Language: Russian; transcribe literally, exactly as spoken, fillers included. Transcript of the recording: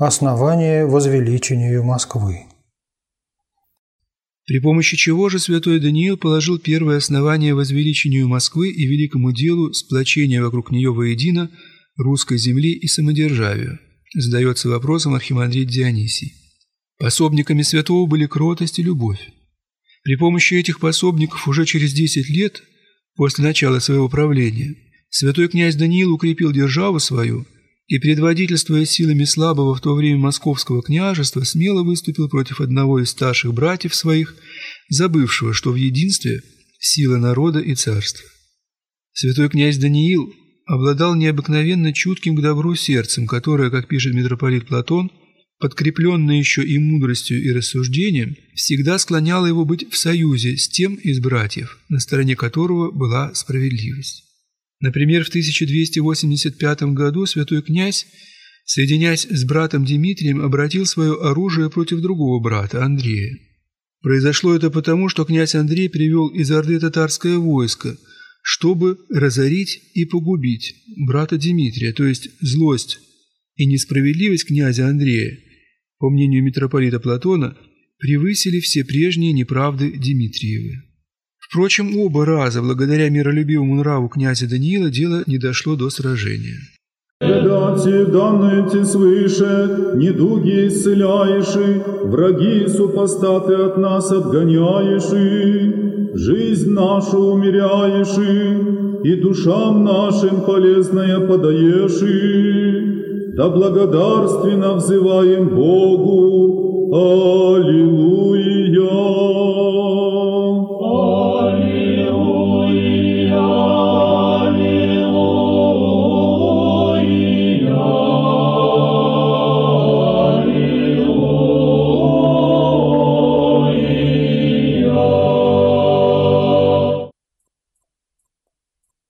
Основание возвеличению Москвы. При помощи чего же святой Даниил положил первое основание возвеличению Москвы и великому делу сплочения вокруг нее воедино русской земли и самодержавию, задается вопросом архимандрит Дионисий. Пособниками святого были кротость и любовь. При помощи этих пособников уже через десять лет после начала своего правления святой князь Даниил укрепил державу свою и, предводительствуя силами слабого в то время московского княжества, смело выступил против одного из старших братьев своих, забывшего, что в единстве сила народа и царства. Святой князь Даниил обладал необыкновенно чутким к добру сердцем, которое, как пишет митрополит Платон, подкрепленное еще и мудростью и рассуждением, всегда склоняло его быть в союзе с тем из братьев, на стороне которого была справедливость. Например, в тысяча двести восемьдесят пятом году святой князь, соединяясь с братом Дмитрием, обратил свое оружие против другого брата, Андрея. Произошло это потому, что князь Андрей привел из Орды татарское войско, чтобы разорить и погубить брата Дмитрия, то есть злость и несправедливость князя Андрея, по мнению митрополита Платона, превысили все прежние неправды Дмитриевы. Впрочем, оба раза, благодаря миролюбивому нраву князя Даниила, дело не дошло до сражения. «Предати данные ти свыше, недуги исцеляешь, враги супостаты от нас отгоняешь, жизнь нашу умеряешь, и душам нашим полезное подаешь, да благодарственно взываем Богу. Аллилуйя!»